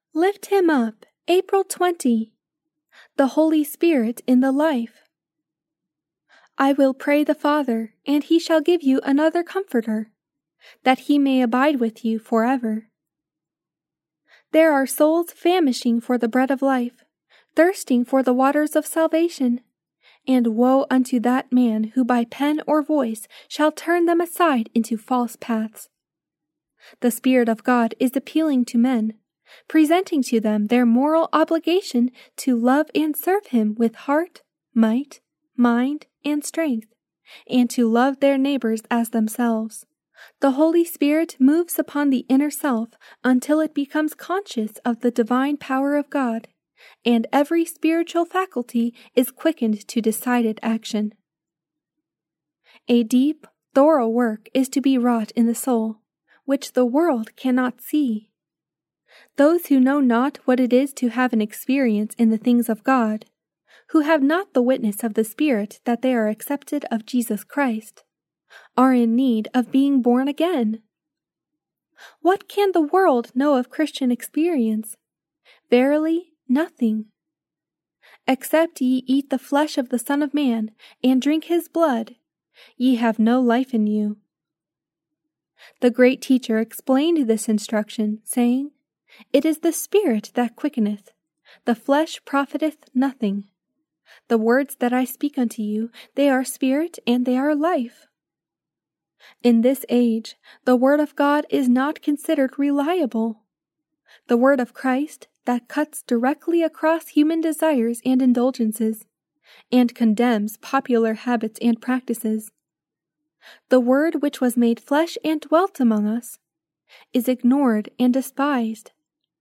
Lift him up, April 20. The Holy Spirit in the life. I will pray the Father, and he shall give you another Comforter, that he may abide with you forever. There are souls famishing for the bread of life, thirsting for the waters of salvation, and woe unto that man who by pen or voice shall turn them aside into false paths. The Spirit of God is appealing to men, presenting to them their moral obligation to love and serve him with heart, might, mind, and strength, and to love their neighbors as themselves. The Holy Spirit moves upon the inner self until it becomes conscious of the divine power of God, and every spiritual faculty is quickened to decided action. A deep, thorough work is to be wrought in the soul, which the world cannot see. Those who know not what it is to have an experience in the things of God, who have not the witness of the Spirit that they are accepted of Jesus Christ, are in need of being born again. What can the world know of Christian experience? Verily, nothing. Except ye eat the flesh of the Son of Man, and drink his blood, ye have no life in you. The great teacher explained this instruction, saying, It is the Spirit that quickeneth, the flesh profiteth nothing. The words that I speak unto you, they are spirit and they are life. In this age, the Word of God is not considered reliable. The Word of Christ that cuts directly across human desires and indulgences, and condemns popular habits and practices. The Word which was made flesh and dwelt among us, is ignored and despised.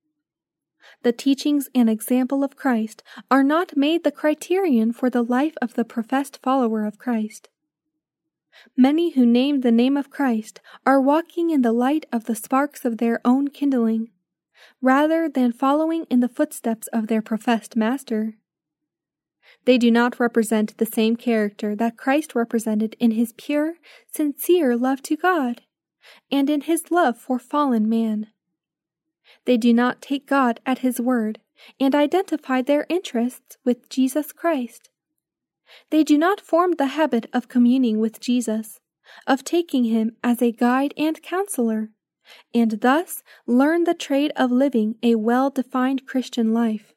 The teachings and example of Christ are not made the criterion for the life of the professed follower of Christ. Many who name the name of Christ are walking in the light of the sparks of their own kindling, rather than following in the footsteps of their professed Master. They do not represent the same character that Christ represented in his pure, sincere love to God, and in his love for fallen man. They do not take God at his word and identify their interests with Jesus Christ. They do not form the habit of communing with Jesus, of taking him as a guide and counselor, and thus learn the trade of living a well-defined Christian life.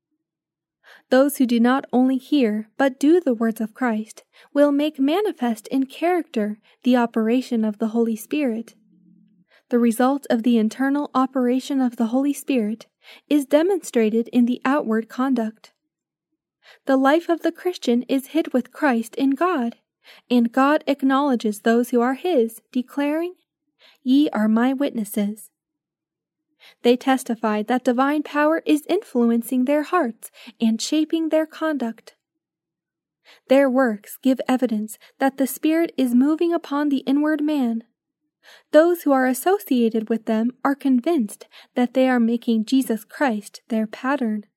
Those who do not only hear but do the words of Christ will make manifest in character the operation of the Holy Spirit. The result of the internal operation of the Holy Spirit is demonstrated in the outward conduct. The life of the Christian is hid with Christ in God, and God acknowledges those who are his, declaring, Ye are my witnesses. They testify that divine power is influencing their hearts and shaping their conduct. Their works give evidence that the Spirit is moving upon the inward man. Those who are associated with them are convinced that they are making Jesus Christ their pattern.